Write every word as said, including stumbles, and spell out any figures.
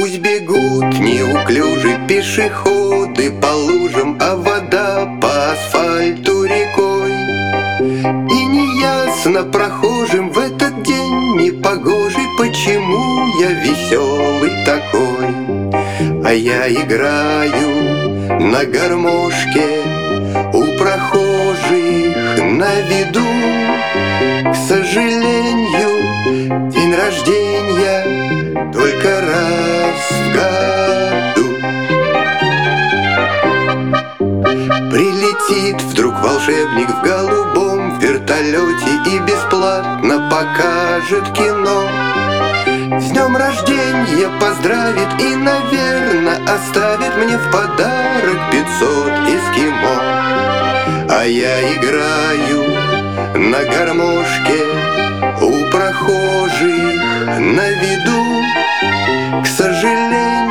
Пусть бегут неуклюжие пешеходы по лужам, а вода по асфальту рекой. И неясно прохожим в этот день непогожий, почему я веселый такой. А я играю на гармошке у прохожих на виду. К сожалению, день рождения только раз в году. Прилетит вдруг волшебник в голубом вертолете и бесплатно покажет кино. С днем рождения поздравит и, наверно, оставит мне в подарок пятьсот эскимо. А я играю на гармошке у прохожих на виду. К сожалению,